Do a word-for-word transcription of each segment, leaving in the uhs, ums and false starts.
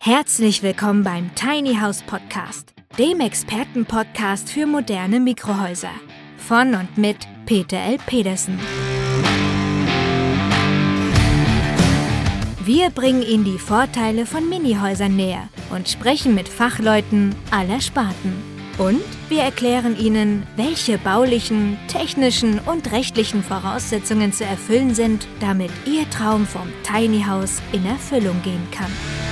Herzlich willkommen beim Tiny House Podcast, dem Expertenpodcast für moderne Mikrohäuser. Von und mit Peter L. Pedersen. Wir bringen Ihnen die Vorteile von Minihäusern näher und sprechen mit Fachleuten aller Sparten. Und wir erklären Ihnen, welche baulichen, technischen und rechtlichen Voraussetzungen zu erfüllen sind, damit Ihr Traum vom Tiny House in Erfüllung gehen kann.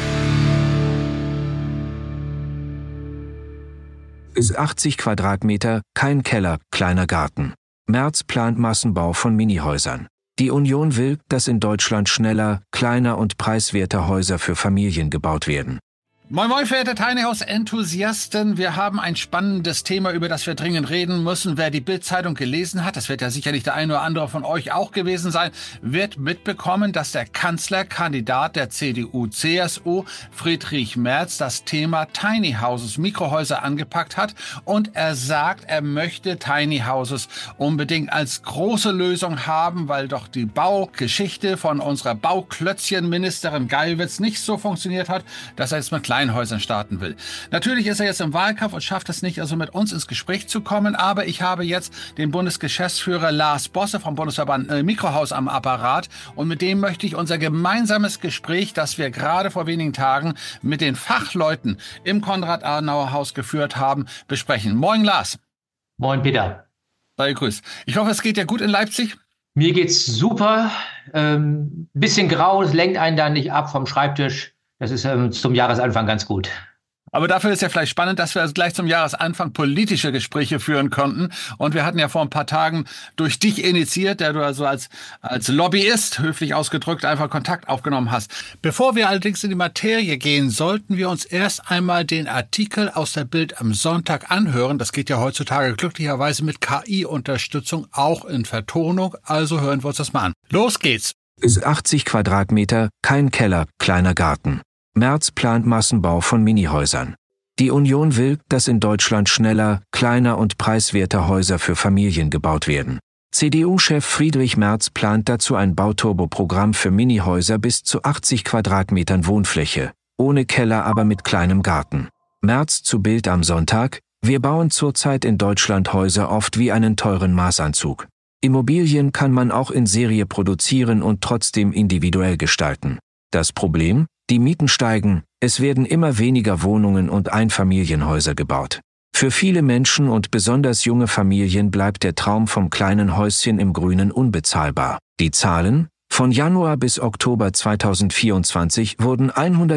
Bis achtzig Quadratmeter, kein Keller, kleiner Garten. Merz plant Massenbau von Minihäusern. Die Union will, dass in Deutschland schneller, kleiner und preiswerter Häuser für Familien gebaut werden. Moin moin, verehrte Tiny House Enthusiasten. Wir haben ein spannendes Thema, über das wir dringend reden müssen. Wer die Bild-Zeitung gelesen hat, das wird ja sicherlich der eine oder andere von euch auch gewesen sein, wird mitbekommen, dass der Kanzlerkandidat der C D U C S U, Friedrich Merz, das Thema Tiny Houses, Mikrohäuser angepackt hat. Und er sagt, er möchte Tiny Houses unbedingt als große Lösung haben, weil doch die Baugeschichte von unserer Bauklötzchenministerin Geiwitz nicht so funktioniert hat, dass er jetzt mit kleinen Häusern starten will. Natürlich ist er jetzt im Wahlkampf und schafft es nicht, also mit uns ins Gespräch zu kommen, aber ich habe jetzt den Bundesgeschäftsführer Lars Bosse vom Bundesverband äh, Mikrohaus am Apparat und mit dem möchte ich unser gemeinsames Gespräch, das wir gerade vor wenigen Tagen mit den Fachleuten im Konrad-Adenauer-Haus geführt haben, besprechen. Moin Lars. Moin Peter. Sei gegrüßt. Ich hoffe, es geht dir gut in Leipzig. Mir geht's super. Ähm, bisschen grau, das lenkt einen da nicht ab vom Schreibtisch. Das ist ähm, zum Jahresanfang ganz gut. Aber dafür ist ja vielleicht spannend, dass wir also gleich zum Jahresanfang politische Gespräche führen konnten. Und wir hatten ja vor ein paar Tagen durch dich initiiert, der du also als, als Lobbyist, höflich ausgedrückt, einfach Kontakt aufgenommen hast. Bevor wir allerdings in die Materie gehen, sollten wir uns erst einmal den Artikel aus der Bild am Sonntag anhören. Das geht ja heutzutage glücklicherweise mit K I-Unterstützung auch in Vertonung. Also hören wir uns das mal an. Los geht's! Bis achtzig Quadratmeter, kein Keller, kleiner Garten. Merz plant Massenbau von Minihäusern. Die Union will, dass in Deutschland schneller, kleiner und preiswerter Häuser für Familien gebaut werden. C D U-Chef Friedrich Merz plant dazu ein Bauturbo-Programm für Minihäuser bis zu achtzig Quadratmetern Wohnfläche, ohne Keller, aber mit kleinem Garten. Merz zu Bild am Sonntag: Wir bauen zurzeit in Deutschland Häuser oft wie einen teuren Maßanzug. Immobilien kann man auch in Serie produzieren und trotzdem individuell gestalten. Das Problem? Die Mieten steigen, es werden immer weniger Wohnungen und Einfamilienhäuser gebaut. Für viele Menschen und besonders junge Familien bleibt der Traum vom kleinen Häuschen im Grünen unbezahlbar. Die Zahlen? Von Januar bis Oktober zweitausendvierundzwanzig wurden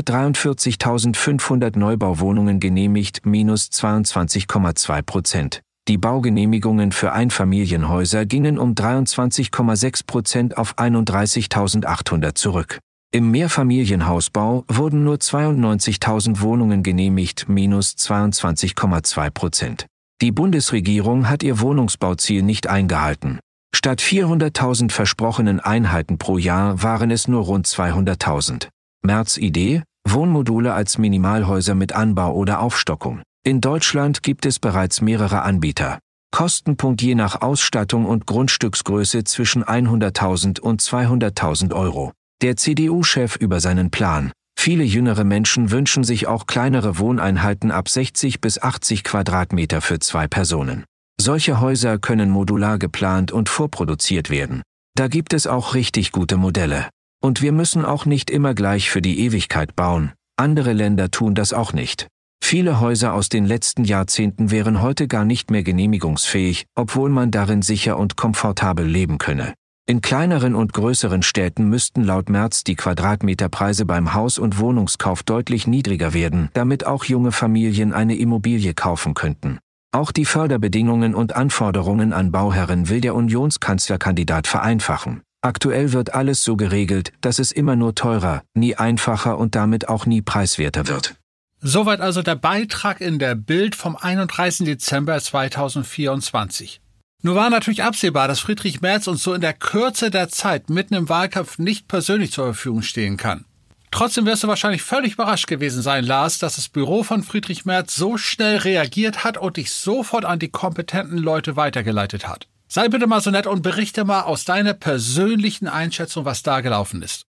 hundertdreiundvierzigtausendfünfhundert Neubauwohnungen genehmigt, minus zweiundzwanzig Komma zwei Prozent. Die Baugenehmigungen für Einfamilienhäuser gingen um dreiundzwanzig Komma sechs Prozent auf einunddreißigtausendachthundert zurück. Im Mehrfamilienhausbau wurden nur zweiundneunzigtausend Wohnungen genehmigt, minus zweiundzwanzig Komma zwei Prozent. Die Bundesregierung hat ihr Wohnungsbauziel nicht eingehalten. Statt vierhunderttausend versprochenen Einheiten pro Jahr waren es nur rund zweihunderttausend. Merz Idee? Wohnmodule als Minimalhäuser mit Anbau oder Aufstockung. In Deutschland gibt es bereits mehrere Anbieter. Kostenpunkt je nach Ausstattung und Grundstücksgröße zwischen hunderttausend und zweihunderttausend Euro. Der C D U-Chef über seinen Plan. Viele jüngere Menschen wünschen sich auch kleinere Wohneinheiten ab sechzig bis achtzig Quadratmeter für zwei Personen. Solche Häuser können modular geplant und vorproduziert werden. Da gibt es auch richtig gute Modelle. Und wir müssen auch nicht immer gleich für die Ewigkeit bauen. Andere Länder tun das auch nicht. Viele Häuser aus den letzten Jahrzehnten wären heute gar nicht mehr genehmigungsfähig, obwohl man darin sicher und komfortabel leben könne. In kleineren und größeren Städten müssten laut Merz die Quadratmeterpreise beim Haus- und Wohnungskauf deutlich niedriger werden, damit auch junge Familien eine Immobilie kaufen könnten. Auch die Förderbedingungen und Anforderungen an Bauherren will der Unionskanzlerkandidat vereinfachen. Aktuell wird alles so geregelt, dass es immer nur teurer, nie einfacher und damit auch nie preiswerter wird. Soweit also der Beitrag in der Bild vom einunddreißigsten Dezember zweitausendvierundzwanzig. Nur war natürlich absehbar, dass Friedrich Merz uns so in der Kürze der Zeit mitten im Wahlkampf nicht persönlich zur Verfügung stehen kann. Trotzdem wirst du wahrscheinlich völlig überrascht gewesen sein, Lars, dass das Büro von Friedrich Merz so schnell reagiert hat und dich sofort an die kompetenten Leute weitergeleitet hat. Sei bitte mal so nett und berichte mal aus deiner persönlichen Einschätzung, was da gelaufen ist.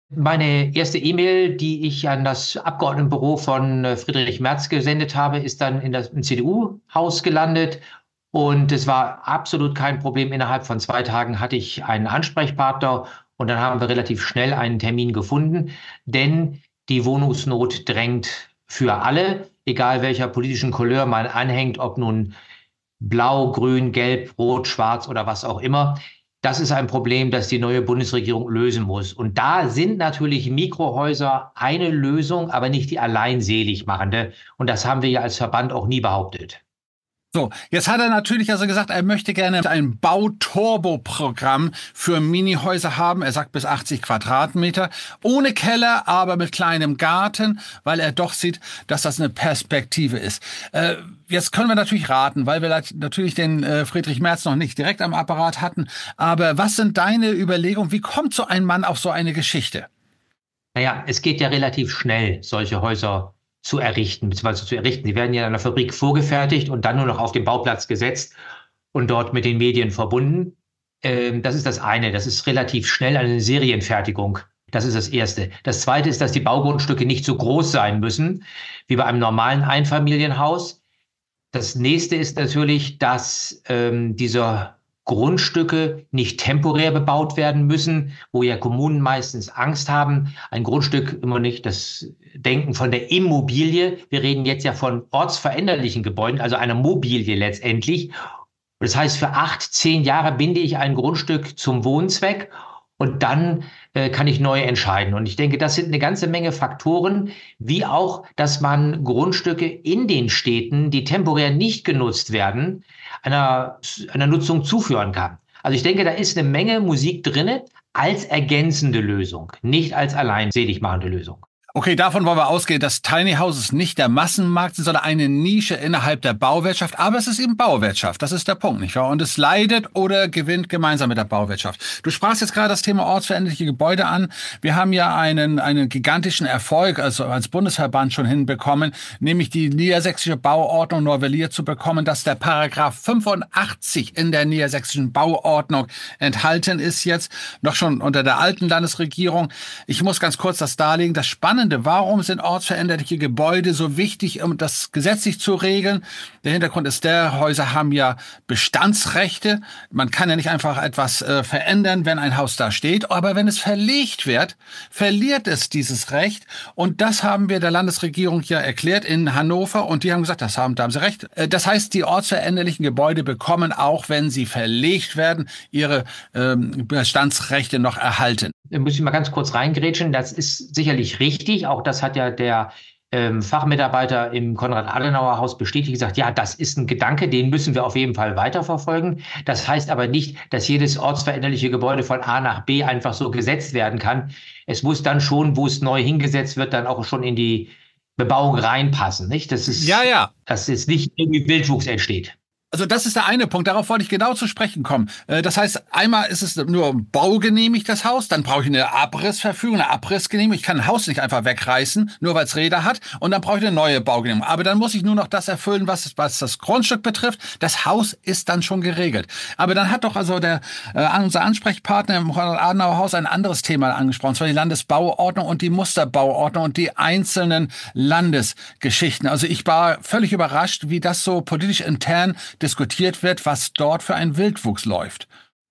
Meine erste E-Mail, die ich an das Abgeordnetenbüro von Friedrich Merz gesendet habe, ist dann in das im C D U-Haus gelandet. Und es war absolut kein Problem. Innerhalb von zwei Tagen hatte ich einen Ansprechpartner und dann haben wir relativ schnell einen Termin gefunden. Denn die Wohnungsnot drängt für alle, egal welcher politischen Couleur man anhängt, ob nun blau, grün, gelb, rot, schwarz oder was auch immer. Das ist ein Problem, das die neue Bundesregierung lösen muss. Und da sind natürlich Mikrohäuser eine Lösung, aber nicht die alleinselig machende. Und das haben wir ja als Verband auch nie behauptet. So, jetzt hat er natürlich also gesagt, er möchte gerne ein Bauturbo-Programm für Minihäuser haben. Er sagt bis achtzig Quadratmeter, ohne Keller, aber mit kleinem Garten, weil er doch sieht, dass das eine Perspektive ist. Äh, jetzt können wir natürlich raten, weil wir natürlich den äh, Friedrich Merz noch nicht direkt am Apparat hatten. Aber was sind deine Überlegungen? Wie kommt so ein Mann auf so eine Geschichte? Naja, es geht ja relativ schnell, solche Häuser zu errichten, beziehungsweise zu errichten. Die werden ja in einer Fabrik vorgefertigt und dann nur noch auf den Bauplatz gesetzt und dort mit den Medien verbunden. Ähm, das ist das eine. Das ist relativ schnell eine Serienfertigung. Das ist das Erste. Das Zweite ist, dass die Baugrundstücke nicht so groß sein müssen wie bei einem normalen Einfamilienhaus. Das Nächste ist natürlich, dass ähm, diese Grundstücke nicht temporär bebaut werden müssen, wo ja Kommunen meistens Angst haben. Ein Grundstück immer nicht das Denken von der Immobilie. Wir reden jetzt ja von ortsveränderlichen Gebäuden, also einer Mobilie letztendlich. Das heißt, für acht, zehn Jahre binde ich ein Grundstück zum Wohnzweck und dann äh, kann ich neu entscheiden. Und ich denke, das sind eine ganze Menge Faktoren, wie auch, dass man Grundstücke in den Städten, die temporär nicht genutzt werden, einer, einer Nutzung zuführen kann. Also ich denke, da ist eine Menge Musik drin als ergänzende Lösung, nicht als allein selig machende Lösung. Okay, davon wollen wir ausgehen, dass Tiny Houses nicht der Massenmarkt sind, sondern eine Nische innerhalb der Bauwirtschaft. Aber es ist eben Bauwirtschaft. Das ist der Punkt, nicht wahr? Und es leidet oder gewinnt gemeinsam mit der Bauwirtschaft. Du sprachst jetzt gerade das Thema ortsveränderliche Gebäude an. Wir haben ja einen, einen gigantischen Erfolg, also als Bundesverband schon hinbekommen, nämlich die niedersächsische Bauordnung novelliert zu bekommen, dass der Paragraph fünfundachtzig in der niedersächsischen Bauordnung enthalten ist jetzt, noch schon unter der alten Landesregierung. Ich muss ganz kurz das darlegen. Das Spannende, warum sind ortsveränderliche Gebäude so wichtig, um das gesetzlich zu regeln? Der Hintergrund ist der, Häuser haben ja Bestandsrechte. Man kann ja nicht einfach etwas äh, verändern, wenn ein Haus da steht. Aber wenn es verlegt wird, verliert es dieses Recht. Und das haben wir der Landesregierung ja erklärt in Hannover. Und die haben gesagt, das haben, da haben sie recht. Äh, das heißt, die ortsveränderlichen Gebäude bekommen, auch wenn sie verlegt werden, ihre ähm, Bestandsrechte noch erhalten. Da muss ich mal ganz kurz reingrätschen. Das ist sicherlich richtig. Auch das hat ja der ähm, Fachmitarbeiter im Konrad-Adenauer-Haus bestätigt, gesagt, ja, das ist ein Gedanke, den müssen wir auf jeden Fall weiterverfolgen. Das heißt aber nicht, dass jedes ortsveränderliche Gebäude von A nach B einfach so gesetzt werden kann. Es muss dann schon, wo es neu hingesetzt wird, dann auch schon in die Bebauung reinpassen, nicht? Das ist, ja, ja. Dass es nicht irgendwie Wildwuchs entsteht. Also das ist der eine Punkt, darauf wollte ich genau zu sprechen kommen. Das heißt, einmal ist es nur baugenehmigt, das Haus, dann brauche ich eine Abrissverfügung, eine Abrissgenehmigung. Ich kann ein Haus nicht einfach wegreißen, nur weil es Räder hat, und dann brauche ich eine neue Baugenehmigung. Aber dann muss ich nur noch das erfüllen, was, was das Grundstück betrifft. Das Haus ist dann schon geregelt. Aber dann hat doch also der äh, unser Ansprechpartner im Konrad-Adenauer-Haus ein anderes Thema angesprochen, und zwar die Landesbauordnung und die Musterbauordnung und die einzelnen Landesgeschichten. Also ich war völlig überrascht, wie das so politisch intern diskutiert wird, was dort für ein Wildwuchs läuft.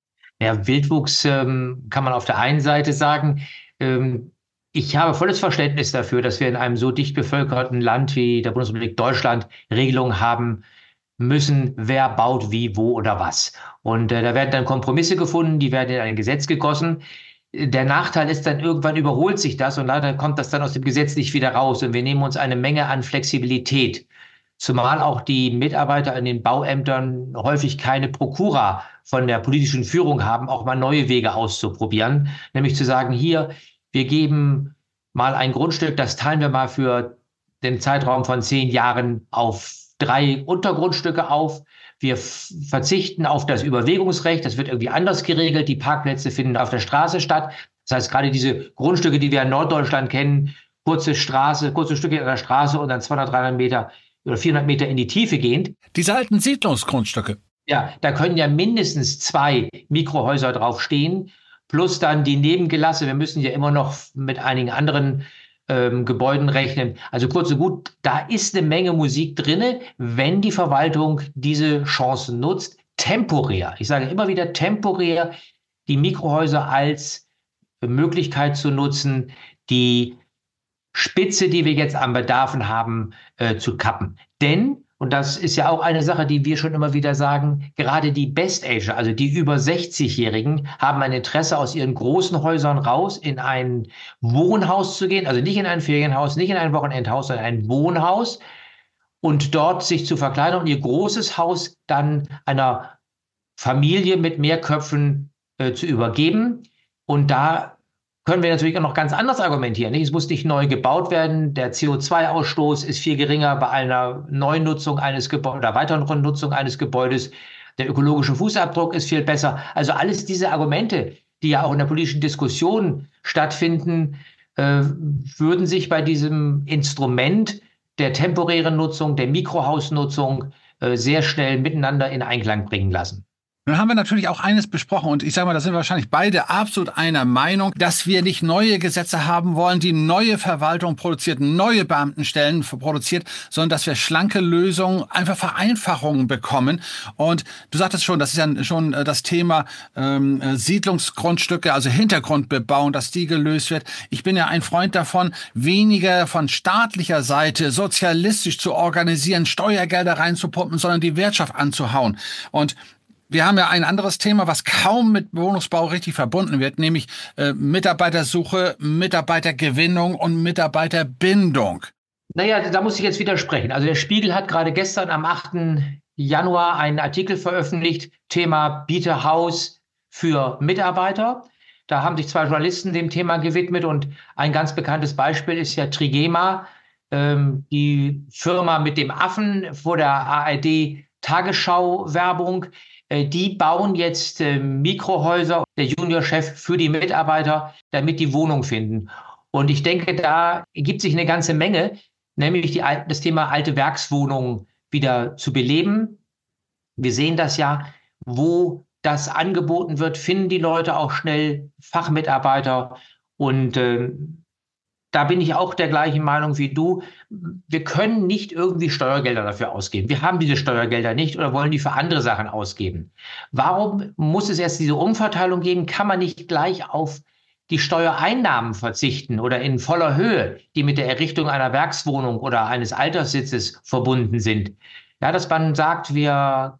Ja, Wildwuchs ähm, kann man auf der einen Seite sagen. Ähm, ich habe volles Verständnis dafür, dass wir in einem so dicht bevölkerten Land wie der Bundesrepublik Deutschland Regelungen haben müssen, wer baut wie, wo oder was. Und äh, da werden dann Kompromisse gefunden, die werden in ein Gesetz gegossen. Der Nachteil ist dann, irgendwann überholt sich das und leider kommt das dann aus dem Gesetz nicht wieder raus. Und wir nehmen uns eine Menge an Flexibilität. Zumal auch die Mitarbeiter in den Bauämtern häufig keine Prokura von der politischen Führung haben, auch mal neue Wege auszuprobieren. Nämlich zu sagen, hier, wir geben mal ein Grundstück, das teilen wir mal für den Zeitraum von zehn Jahren auf drei Untergrundstücke auf. Wir verzichten auf das Überwegungsrecht, das wird irgendwie anders geregelt. Die Parkplätze finden auf der Straße statt. Das heißt, gerade diese Grundstücke, die wir in Norddeutschland kennen, kurze Straße, kurze Stücke an der Straße und dann zweihundert, dreihundert Meter oder vierhundert Meter in die Tiefe gehend. Diese alten Siedlungsgrundstücke. Ja, da können ja mindestens zwei Mikrohäuser draufstehen, plus dann die Nebengelasse. Wir müssen ja immer noch mit einigen anderen ähm, Gebäuden rechnen. Also kurz und gut, da ist eine Menge Musik drinne, wenn die Verwaltung diese Chancen nutzt, temporär, ich sage immer wieder temporär, die Mikrohäuser als Möglichkeit zu nutzen, die Spitze, die wir jetzt an Bedarfen haben, äh, zu kappen. Denn, und das ist ja auch eine Sache, die wir schon immer wieder sagen, gerade die Best-Ager, also die über sechzig-Jährigen, haben ein Interesse, aus ihren großen Häusern raus in ein Wohnhaus zu gehen, also nicht in ein Ferienhaus, nicht in ein Wochenendhaus, sondern ein Wohnhaus und dort sich zu verkleinern und ihr großes Haus dann einer Familie mit mehr Köpfen äh, zu übergeben. Und da können wir natürlich auch noch ganz anders argumentieren. Nicht? Es muss nicht neu gebaut werden. Der C O zwei Ausstoß ist viel geringer bei einer Neunutzung eines Gebäudes oder weiteren Nutzung eines Gebäudes. Der ökologische Fußabdruck ist viel besser. Also alles diese Argumente, die ja auch in der politischen Diskussion stattfinden, äh, würden sich bei diesem Instrument der temporären Nutzung, der Mikrohausnutzung äh, sehr schnell miteinander in Einklang bringen lassen. Nun haben wir natürlich auch eines besprochen und ich sage mal, da sind wir wahrscheinlich beide absolut einer Meinung, dass wir nicht neue Gesetze haben wollen, die neue Verwaltung produziert, neue Beamtenstellen produziert, sondern dass wir schlanke Lösungen, einfach Vereinfachungen bekommen. Und du sagtest schon, das ist ja schon das Thema ähm, Siedlungsgrundstücke, also Hintergrundbebauung, dass die gelöst wird. Ich bin ja ein Freund davon, weniger von staatlicher Seite sozialistisch zu organisieren, Steuergelder reinzupumpen, sondern die Wirtschaft anzuhauen. Und wir haben ja ein anderes Thema, was kaum mit Wohnungsbau richtig verbunden wird, nämlich äh, Mitarbeitersuche, Mitarbeitergewinnung und Mitarbeiterbindung. Naja, da muss ich jetzt widersprechen. Also der Spiegel hat gerade gestern am achten Januar einen Artikel veröffentlicht, Thema Bieterhaus für Mitarbeiter. Da haben sich zwei Journalisten dem Thema gewidmet und ein ganz bekanntes Beispiel ist ja Trigema, ähm, die Firma mit dem Affen vor der A R D-Tagesschau-Werbung. Die bauen jetzt äh, Mikrohäuser, der Juniorchef für die Mitarbeiter, damit die Wohnung finden. Und ich denke, da gibt sich eine ganze Menge, nämlich die, das Thema alte Werkswohnungen wieder zu beleben. Wir sehen das ja, wo das angeboten wird, finden die Leute auch schnell Fachmitarbeiter. Und äh, da bin ich auch der gleichen Meinung wie du. Wir können nicht irgendwie Steuergelder dafür ausgeben. Wir haben diese Steuergelder nicht oder wollen die für andere Sachen ausgeben. Warum muss es erst diese Umverteilung geben? Kann man nicht gleich auf die Steuereinnahmen verzichten oder in voller Höhe, die mit der Errichtung einer Werkswohnung oder eines Alterssitzes verbunden sind? Ja, dass man sagt, wir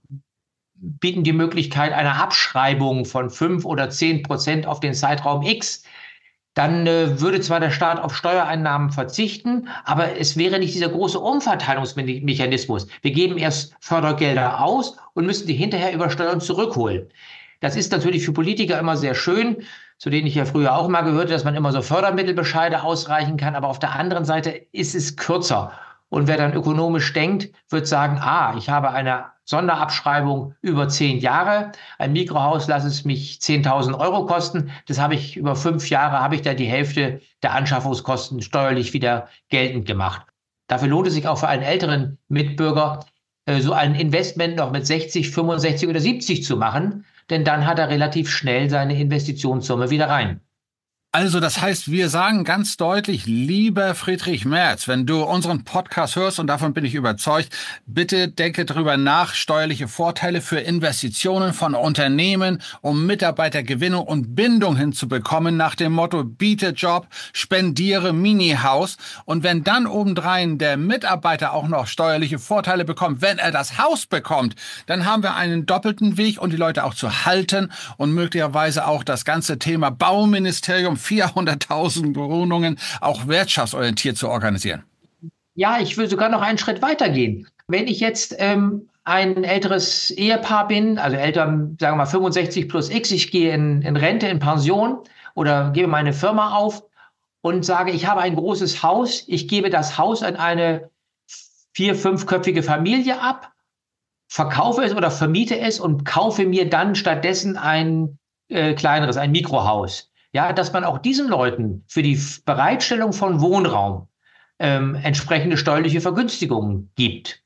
bieten die Möglichkeit einer Abschreibung von fünf oder zehn Prozent auf den Zeitraum X. Dann äh, würde zwar der Staat auf Steuereinnahmen verzichten, aber es wäre nicht dieser große Umverteilungsmechanismus. Wir geben erst Fördergelder aus und müssen die hinterher über Steuern zurückholen. Das ist natürlich für Politiker immer sehr schön, zu denen ich ja früher auch mal gehört, dass man immer so Fördermittelbescheide ausreichen kann, aber auf der anderen Seite ist es kürzer. Und wer dann ökonomisch denkt, wird sagen, ah, ich habe eine Sonderabschreibung über zehn Jahre. Ein Mikrohaus lasse es mich zehntausend Euro kosten. Das habe ich über fünf Jahre, habe ich da die Hälfte der Anschaffungskosten steuerlich wieder geltend gemacht. Dafür lohnt es sich auch für einen älteren Mitbürger, so ein Investment noch mit sechzig, fünfundsechzig oder siebzig zu machen, denn dann hat er relativ schnell seine Investitionssumme wieder rein. Also das heißt, wir sagen ganz deutlich, lieber Friedrich Merz, wenn du unseren Podcast hörst, und davon bin ich überzeugt, bitte denke darüber nach, steuerliche Vorteile für Investitionen von Unternehmen, um Mitarbeitergewinnung und Bindung hinzubekommen, nach dem Motto, biete Job, spendiere Mini-Haus. Und wenn dann obendrein der Mitarbeiter auch noch steuerliche Vorteile bekommt, wenn er das Haus bekommt, dann haben wir einen doppelten Weg, um die Leute auch zu halten und möglicherweise auch das ganze Thema Bauministerium, vierhunderttausend Wohnungen auch wirtschaftsorientiert zu organisieren. Ja, ich will sogar noch einen Schritt weiter gehen. Wenn ich jetzt ähm, ein älteres Ehepaar bin, also älter, sagen wir mal fünfundsechzig plus X, ich gehe in, in Rente, in Pension oder gebe meine Firma auf und sage, ich habe ein großes Haus, ich gebe das Haus an eine vier-, fünfköpfige Familie ab, verkaufe es oder vermiete es und kaufe mir dann stattdessen ein äh, kleineres, ein Mikrohaus. Ja, dass man auch diesen Leuten für die Bereitstellung von Wohnraum ähm, entsprechende steuerliche Vergünstigungen gibt.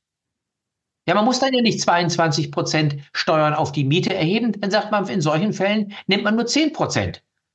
Ja, man muss dann ja nicht zweiundzwanzig Prozent Steuern auf die Miete erheben. Dann sagt man, in solchen Fällen nimmt man nur zehn Prozent.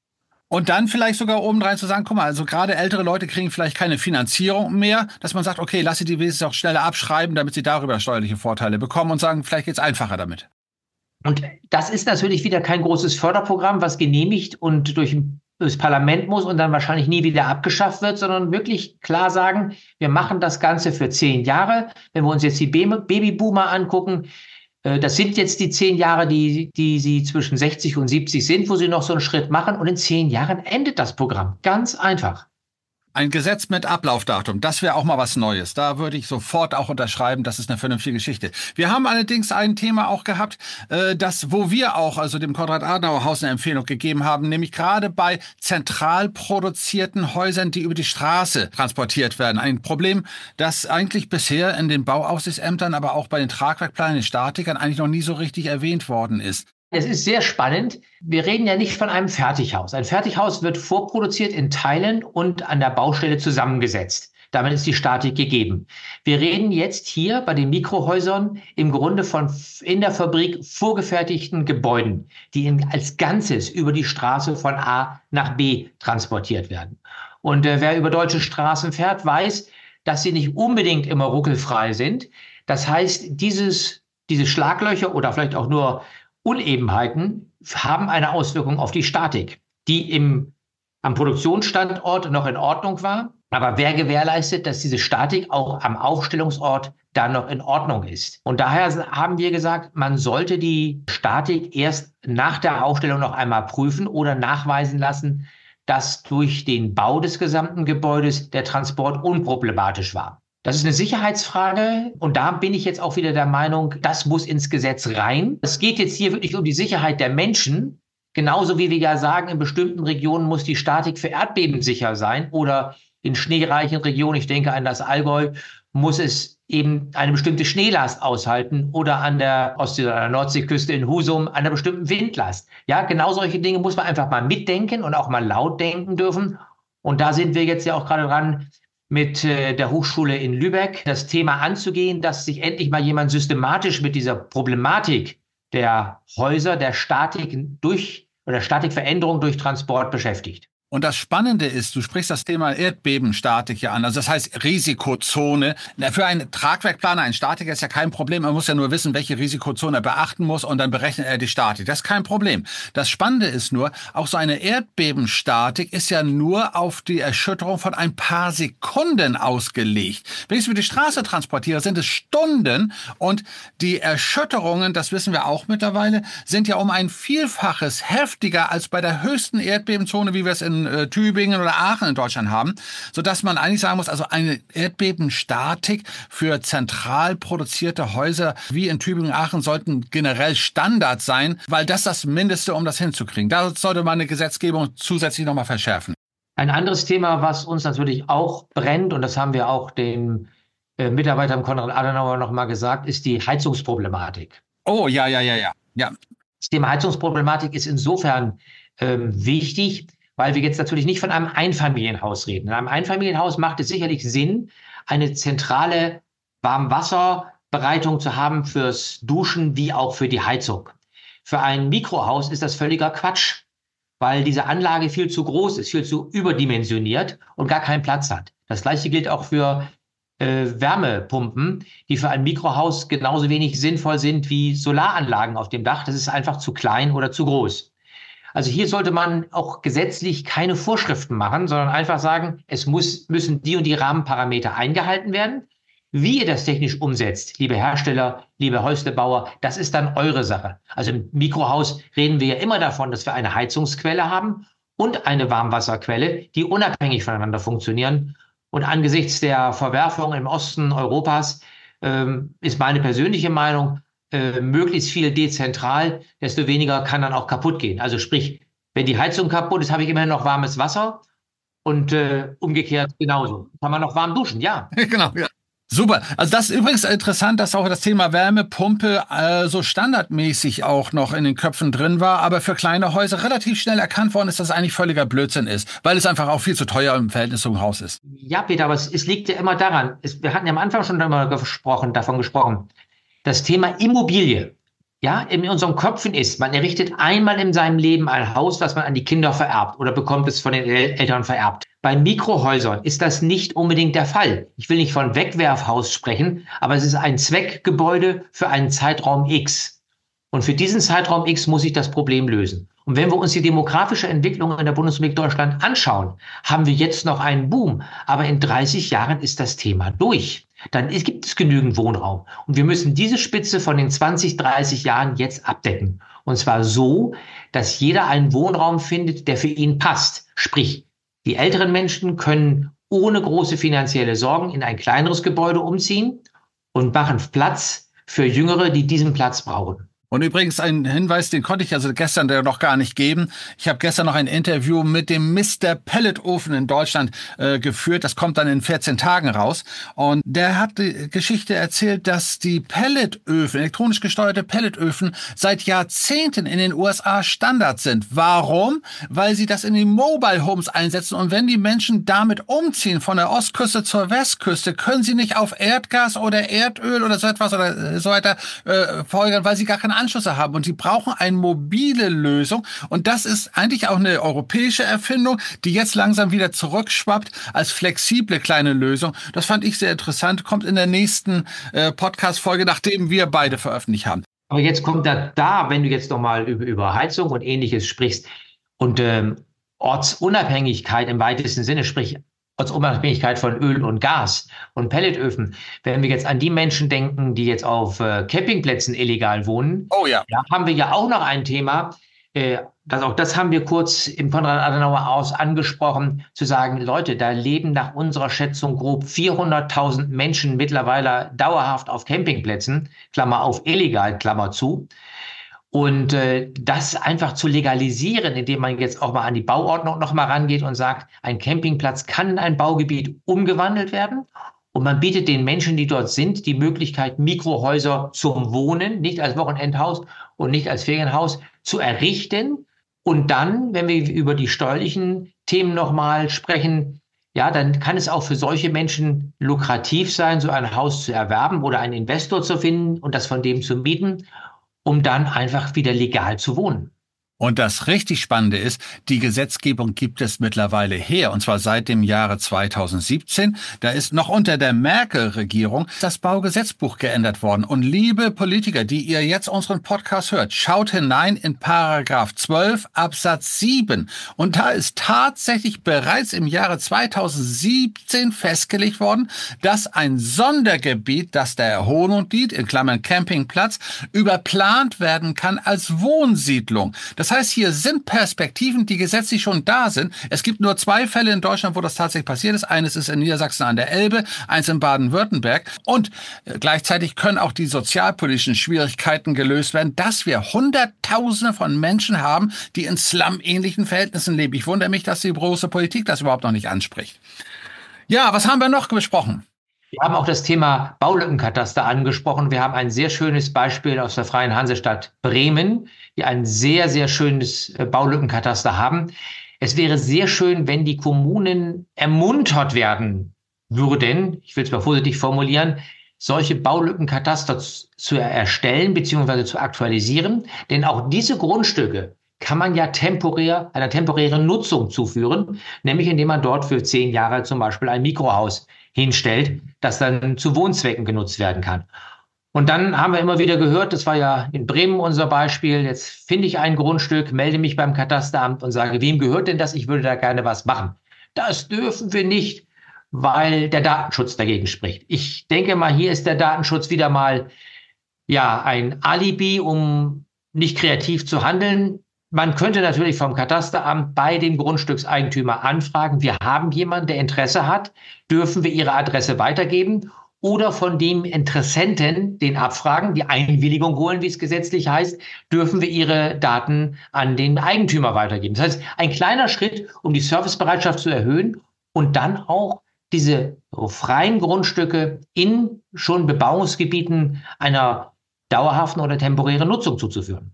Und dann vielleicht sogar obendrein zu sagen, guck mal, also gerade ältere Leute kriegen vielleicht keine Finanzierung mehr, dass man sagt, okay, lass sie die wenigstens auch schneller abschreiben, damit sie darüber steuerliche Vorteile bekommen und sagen, vielleicht geht's einfacher damit. Und das ist natürlich wieder kein großes Förderprogramm, was genehmigt und durch das Parlament muss und dann wahrscheinlich nie wieder abgeschafft wird, sondern wirklich klar sagen, wir machen das Ganze für zehn Jahre. Wenn wir uns jetzt die Babyboomer angucken, das sind jetzt die zehn Jahre, die, die sie zwischen sechzig und siebzig sind, wo sie noch so einen Schritt machen. Und in zehn Jahren endet das Programm. Ganz einfach. Ein Gesetz mit Ablaufdatum, das wäre auch mal was Neues. Da würde ich sofort auch unterschreiben, das ist eine vernünftige Geschichte. Wir haben allerdings ein Thema auch gehabt, äh, das, wo wir auch, also dem Konrad-Adenauer-Haus eine Empfehlung gegeben haben, nämlich gerade bei zentral produzierten Häusern, die über die Straße transportiert werden. Ein Problem, das eigentlich bisher in den Bauaufsichtsämtern, aber auch bei den Tragwerkplanern, den Statikern eigentlich noch nie so richtig erwähnt worden ist. Es ist sehr spannend. Wir reden ja nicht von einem Fertighaus. Ein Fertighaus wird vorproduziert in Teilen und an der Baustelle zusammengesetzt. Damit ist die Statik gegeben. Wir reden jetzt hier bei den Mikrohäusern im Grunde von in der Fabrik vorgefertigten Gebäuden, die in, als Ganzes über die Straße von A nach B transportiert werden. Und äh, wer über deutsche Straßen fährt, weiß, dass sie nicht unbedingt immer ruckelfrei sind. Das heißt, dieses, diese Schlaglöcher oder vielleicht auch nur Unebenheiten haben eine Auswirkung auf die Statik, die im, am Produktionsstandort noch in Ordnung war. Aber wer gewährleistet, dass diese Statik auch am Aufstellungsort dann noch in Ordnung ist? Und daher haben wir gesagt, man sollte die Statik erst nach der Aufstellung noch einmal prüfen oder nachweisen lassen, dass durch den Bau des gesamten Gebäudes der Transport unproblematisch war. Das ist eine Sicherheitsfrage und da bin ich jetzt auch wieder der Meinung, das muss ins Gesetz rein. Es geht jetzt hier wirklich um die Sicherheit der Menschen, genauso wie wir ja sagen, in bestimmten Regionen muss die Statik für Erdbeben sicher sein oder in schneereichen Regionen, ich denke an das Allgäu, muss es eben eine bestimmte Schneelast aushalten oder an der Ostsee- oder Nordseeküste in Husum einer bestimmten Windlast. Ja, genau solche Dinge muss man einfach mal mitdenken und auch mal laut denken dürfen. Und da sind wir jetzt ja auch gerade dran, mit der Hochschule in Lübeck das Thema anzugehen, dass sich endlich mal jemand systematisch mit dieser Problematik der Häuser, der Statik durch oder Statikveränderung durch Transport beschäftigt. Und das Spannende ist, du sprichst das Thema Erdbebenstatik hier an, also das heißt Risikozone. Für einen Tragwerkplaner, einen Statiker ist ja kein Problem, er muss ja nur wissen, welche Risikozone er beachten muss und dann berechnet er die Statik. Das ist kein Problem. Das Spannende ist nur, auch so eine Erdbebenstatik ist ja nur auf die Erschütterung von ein paar Sekunden ausgelegt. Wenn ich es über die Straße transportiere, sind es Stunden und die Erschütterungen, das wissen wir auch mittlerweile, sind ja um ein Vielfaches heftiger als bei der höchsten Erdbebenzone, wie wir es in Tübingen oder Aachen in Deutschland haben, sodass man eigentlich sagen muss, also eine Erdbebenstatik für zentral produzierte Häuser wie in Tübingen und Aachen sollten generell Standard sein, weil das das Mindeste, um das hinzukriegen. Da sollte man eine Gesetzgebung zusätzlich nochmal verschärfen. Ein anderes Thema, was uns natürlich auch brennt, und das haben wir auch den äh, Mitarbeitern Konrad Adenauer nochmal gesagt, ist die Heizungsproblematik. Oh, ja, ja, ja, ja. ja. Das Thema Heizungsproblematik ist insofern ähm, wichtig, weil wir jetzt natürlich nicht von einem Einfamilienhaus reden. In einem Einfamilienhaus macht es sicherlich Sinn, eine zentrale Warmwasserbereitung zu haben fürs Duschen wie auch für die Heizung. Für ein Mikrohaus ist das völliger Quatsch, weil diese Anlage viel zu groß ist, viel zu überdimensioniert und gar keinen Platz hat. Das Gleiche gilt auch für äh, Wärmepumpen, die für ein Mikrohaus genauso wenig sinnvoll sind wie Solaranlagen auf dem Dach. Das ist einfach zu klein oder zu groß. Also hier sollte man auch gesetzlich keine Vorschriften machen, sondern einfach sagen, es muss, müssen die und die Rahmenparameter eingehalten werden. Wie ihr das technisch umsetzt, liebe Hersteller, liebe Häuslebauer, das ist dann eure Sache. Also im Mikrohaus reden wir ja immer davon, dass wir eine Heizungsquelle haben und eine Warmwasserquelle, die unabhängig voneinander funktionieren. Und angesichts der Verwerfung im Osten Europas ähm, ist meine persönliche Meinung, Äh, möglichst viel dezentral, desto weniger kann dann auch kaputt gehen. Also sprich, wenn die Heizung kaputt ist, habe ich immerhin noch warmes Wasser und äh, umgekehrt genauso. Kann man noch warm duschen, ja. Genau, ja. Super. Also das ist übrigens interessant, dass auch das Thema Wärmepumpe äh, so standardmäßig auch noch in den Köpfen drin war, aber für kleine Häuser relativ schnell erkannt worden ist, dass es eigentlich völliger Blödsinn ist, weil es einfach auch viel zu teuer im Verhältnis zum Haus ist. Ja, Peter, aber es, es liegt ja immer daran. Es, wir hatten ja am Anfang schon darüber gesprochen, davon gesprochen. Das Thema Immobilie ja, in unseren Köpfen ist, man errichtet einmal in seinem Leben ein Haus, das man an die Kinder vererbt oder bekommt es von den El- Eltern vererbt. Bei Mikrohäusern ist das nicht unbedingt der Fall. Ich will nicht von Wegwerfhaus sprechen, aber es ist ein Zweckgebäude für einen Zeitraum X. Und für diesen Zeitraum X muss ich das Problem lösen. Und wenn wir uns die demografische Entwicklung in der Bundesrepublik Deutschland anschauen, haben wir jetzt noch einen Boom. Aber in dreißig Jahren ist das Thema durch. Dann gibt es genügend Wohnraum. Und wir müssen diese Spitze von den zwanzig, dreißig Jahren jetzt abdecken. Und zwar so, dass jeder einen Wohnraum findet, der für ihn passt. Sprich, die älteren Menschen können ohne große finanzielle Sorgen in ein kleineres Gebäude umziehen und machen Platz für Jüngere, die diesen Platz brauchen. Und übrigens ein Hinweis, den konnte ich also gestern noch gar nicht geben. Ich habe gestern noch ein Interview mit dem Mister Pelletofen in Deutschland äh, geführt. Das kommt dann in vierzehn Tagen raus. Und der hat die Geschichte erzählt, dass die Pelletöfen, elektronisch gesteuerte Pelletöfen, seit Jahrzehnten in den U S A Standard sind. Warum? Weil sie das in den Mobile Homes einsetzen. Und wenn die Menschen damit umziehen, von der Ostküste zur Westküste, können sie nicht auf Erdgas oder Erdöl oder so etwas oder so weiter äh, folgern, weil sie gar keine Anschlüsse haben und die brauchen eine mobile Lösung und das ist eigentlich auch eine europäische Erfindung, die jetzt langsam wieder zurückschwappt als flexible kleine Lösung. Das fand ich sehr interessant, kommt in der nächsten äh, Podcast-Folge, nachdem wir beide veröffentlicht haben. Aber jetzt kommt da, da wenn du jetzt nochmal über, über Heizung und Ähnliches sprichst und ähm, Ortsunabhängigkeit im weitesten Sinne, sprich Ortsunabhängigkeit von Öl und Gas und Pelletöfen. Wenn wir jetzt an die Menschen denken, die jetzt auf äh, Campingplätzen illegal wohnen, oh ja. da haben wir ja auch noch ein Thema, äh, das, auch das haben wir kurz im Konrad-Adenauer-Haus angesprochen, zu sagen, Leute, da leben nach unserer Schätzung grob vierhunderttausend Menschen mittlerweile dauerhaft auf Campingplätzen, Klammer auf illegal, Klammer zu. Und äh, das einfach zu legalisieren, indem man jetzt auch mal an die Bauordnung noch mal rangeht und sagt, ein Campingplatz kann in ein Baugebiet umgewandelt werden. Und man bietet den Menschen, die dort sind, die Möglichkeit, Mikrohäuser zum Wohnen, nicht als Wochenendhaus und nicht als Ferienhaus, zu errichten. Und dann, wenn wir über die steuerlichen Themen noch mal sprechen, ja, dann kann es auch für solche Menschen lukrativ sein, so ein Haus zu erwerben oder einen Investor zu finden und das von dem zu mieten, um dann einfach wieder legal zu wohnen. Und das richtig Spannende ist, die Gesetzgebung gibt es mittlerweile her, und zwar seit dem Jahre zweitausendsiebzehn. Da ist noch unter der Merkel-Regierung das Baugesetzbuch geändert worden. Und liebe Politiker, die ihr jetzt unseren Podcast hört, schaut hinein in Paragraph zwölf Absatz sieben. Und da ist tatsächlich bereits im Jahre zweitausendsiebzehn festgelegt worden, dass ein Sondergebiet, das der Erholung dient, in Klammern Campingplatz, überplant werden kann als Wohnsiedlung. Das Das heißt, hier sind Perspektiven, die gesetzlich schon da sind. Es gibt nur zwei Fälle in Deutschland, wo das tatsächlich passiert ist. Eines ist in Niedersachsen an der Elbe, eins in Baden-Württemberg. Und gleichzeitig können auch die sozialpolitischen Schwierigkeiten gelöst werden, dass wir Hunderttausende von Menschen haben, die in Slum-ähnlichen Verhältnissen leben. Ich wundere mich, dass die große Politik das überhaupt noch nicht anspricht. Ja, was haben wir noch besprochen? Wir haben auch das Thema Baulückenkataster angesprochen. Wir haben ein sehr schönes Beispiel aus der Freien Hansestadt Bremen, die ein sehr, sehr schönes Baulückenkataster haben. Es wäre sehr schön, wenn die Kommunen ermuntert werden würden, ich will es mal vorsichtig formulieren, solche Baulückenkataster zu erstellen bzw. zu aktualisieren. Denn auch diese Grundstücke kann man ja temporär einer temporären Nutzung zuführen, nämlich indem man dort für zehn Jahre zum Beispiel ein Mikrohaus hinstellt, das dann zu Wohnzwecken genutzt werden kann. Und dann haben wir immer wieder gehört, das war ja in Bremen unser Beispiel, jetzt finde ich ein Grundstück, melde mich beim Katasteramt und sage, wem gehört denn das? Ich würde da gerne was machen. Das dürfen wir nicht, weil der Datenschutz dagegen spricht. Ich denke mal, hier ist der Datenschutz wieder mal ja ein Alibi, um nicht kreativ zu handeln. Man könnte natürlich vom Katasteramt bei dem Grundstückseigentümer anfragen, wir haben jemanden, der Interesse hat, dürfen wir Ihre Adresse weitergeben? Oder von dem Interessenten den abfragen, die Einwilligung holen, wie es gesetzlich heißt, dürfen wir Ihre Daten an den Eigentümer weitergeben. Das heißt, ein kleiner Schritt, um die Servicebereitschaft zu erhöhen und dann auch diese freien Grundstücke in schon Bebauungsgebieten einer dauerhaften oder temporären Nutzung zuzuführen.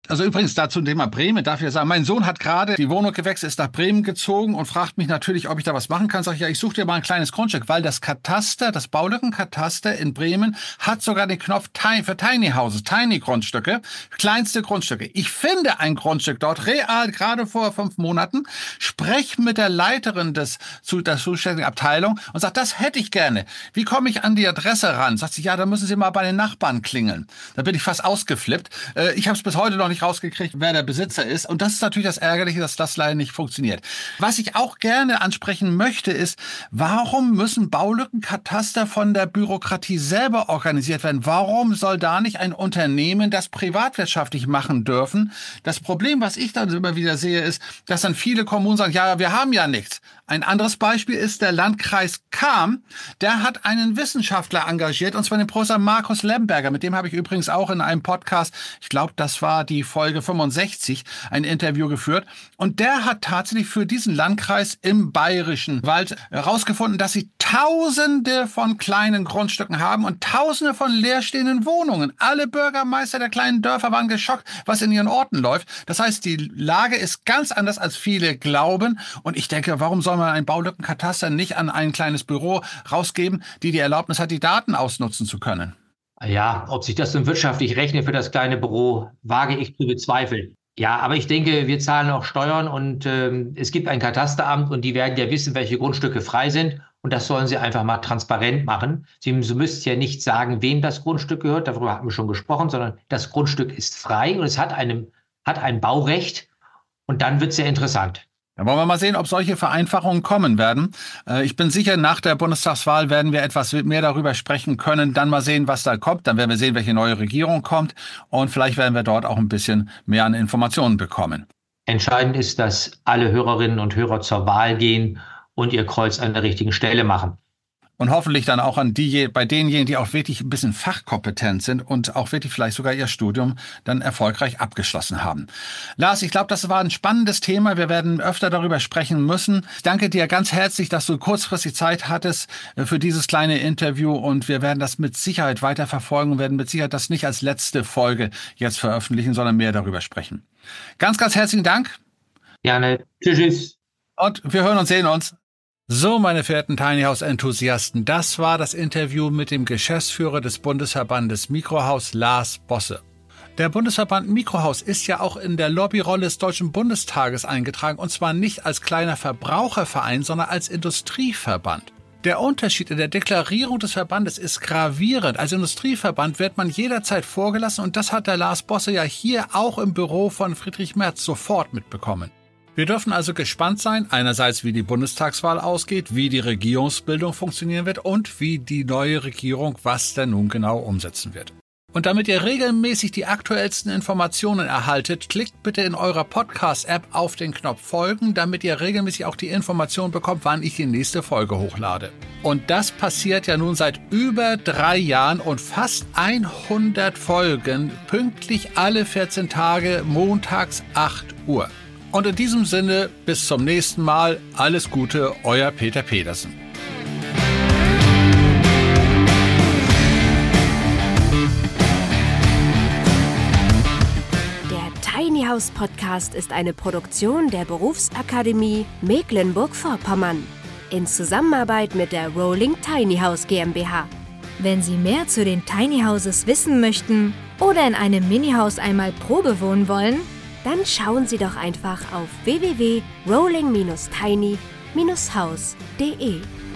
Also übrigens dazu zum Thema Bremen darf ich sagen, mein Sohn hat gerade die Wohnung gewechselt, ist nach Bremen gezogen und fragt mich natürlich, ob ich da was machen kann. Sag ich, ja, ich suche dir mal ein kleines Grundstück, weil das Kataster, das Baulückenkataster in Bremen hat sogar den Knopf für Tiny Houses, Tiny Grundstücke, kleinste Grundstücke. Ich finde ein Grundstück dort real, gerade vor fünf Monaten, spreche mit der Leiterin des, der zuständigen Abteilung und sage, das hätte ich gerne. Wie komme ich an die Adresse ran? Sagt sie, ja, da müssen Sie mal bei den Nachbarn klingeln. Da bin ich fast ausgeflippt. Ich habe es bis heute noch nicht rausgekriegt, wer der Besitzer ist. Und das ist natürlich das Ärgerliche, dass das leider nicht funktioniert. Was ich auch gerne ansprechen möchte, ist, warum müssen Baulückenkataster von der Bürokratie selber organisiert werden? Warum soll da nicht ein Unternehmen das privatwirtschaftlich machen dürfen? Das Problem, was ich dann immer wieder sehe, ist, dass dann viele Kommunen sagen, ja, wir haben ja nichts. Ein anderes Beispiel ist der Landkreis Cham. Der hat einen Wissenschaftler engagiert, und zwar den Professor Markus Lemberger. Mit dem habe ich übrigens auch in einem Podcast, ich glaube, das war die Folge fünfundsechzig, ein Interview geführt. Und der hat tatsächlich für diesen Landkreis im Bayerischen Wald herausgefunden, dass sie Tausende von kleinen Grundstücken haben und Tausende von leerstehenden Wohnungen. Alle Bürgermeister der kleinen Dörfer waren geschockt, was in ihren Orten läuft. Das heißt, die Lage ist ganz anders, als viele glauben. Und ich denke, warum soll man ein Baulückenkataster nicht an ein kleines Büro rausgeben, die die Erlaubnis hat, die Daten ausnutzen zu können? Ja, ob sich das nun wirtschaftlich rechnet für das kleine Büro, wage ich zu bezweifeln. Ja, aber ich denke, wir zahlen auch Steuern und ähm, es gibt ein Katasteramt und die werden ja wissen, welche Grundstücke frei sind, und das sollen sie einfach mal transparent machen. Sie, sie müssten ja nicht sagen, wem das Grundstück gehört, darüber haben wir schon gesprochen, sondern das Grundstück ist frei und es hat, einem, hat ein Baurecht, und dann wird es ja interessant. Da wollen wir mal sehen, ob solche Vereinfachungen kommen werden. Ich bin sicher, nach der Bundestagswahl werden wir etwas mehr darüber sprechen können, dann mal sehen, was da kommt. Dann werden wir sehen, welche neue Regierung kommt, und vielleicht werden wir dort auch ein bisschen mehr an Informationen bekommen. Entscheidend ist, dass alle Hörerinnen und Hörer zur Wahl gehen und ihr Kreuz an der richtigen Stelle machen. Und hoffentlich dann auch an die, bei denjenigen, die auch wirklich ein bisschen fachkompetent sind und auch wirklich vielleicht sogar ihr Studium dann erfolgreich abgeschlossen haben. Lars, ich glaube, das war ein spannendes Thema. Wir werden öfter darüber sprechen müssen. Ich danke dir ganz herzlich, dass du kurzfristig Zeit hattest für dieses kleine Interview, und wir werden das mit Sicherheit weiter verfolgen und werden mit Sicherheit das nicht als letzte Folge jetzt veröffentlichen, sondern mehr darüber sprechen. Ganz, ganz herzlichen Dank. Gerne. Tschüss. Und wir hören und sehen uns. So, meine verehrten Tiny House Enthusiasten, das war das Interview mit dem Geschäftsführer des Bundesverbandes Mikrohaus, Lars Bosse. Der Bundesverband Mikrohaus ist ja auch in der Lobbyrolle des Deutschen Bundestages eingetragen, und zwar nicht als kleiner Verbraucherverein, sondern als Industrieverband. Der Unterschied in der Deklarierung des Verbandes ist gravierend. Als Industrieverband wird man jederzeit vorgelassen, und das hat der Lars Bosse ja hier auch im Büro von Friedrich Merz sofort mitbekommen. Wir dürfen also gespannt sein, einerseits wie die Bundestagswahl ausgeht, wie die Regierungsbildung funktionieren wird und wie die neue Regierung was denn nun genau umsetzen wird. Und damit ihr regelmäßig die aktuellsten Informationen erhaltet, klickt bitte in eurer Podcast-App auf den Knopf Folgen, damit ihr regelmäßig auch die Information bekommt, wann ich die nächste Folge hochlade. Und das passiert ja nun seit über drei Jahren und fast hundert Folgen, pünktlich alle vierzehn Tage, montags acht Uhr. Und in diesem Sinne, bis zum nächsten Mal. Alles Gute, euer Peter Pedersen. Der Tiny House Podcast ist eine Produktion der Berufsakademie Mecklenburg-Vorpommern in Zusammenarbeit mit der Rolling Tiny House GmbH. Wenn Sie mehr zu den Tiny Houses wissen möchten oder in einem Mini-Haus einmal Probe wohnen wollen, dann schauen Sie doch einfach auf w w w punkt rolling Bindestrich tiny Bindestrich house punkt de.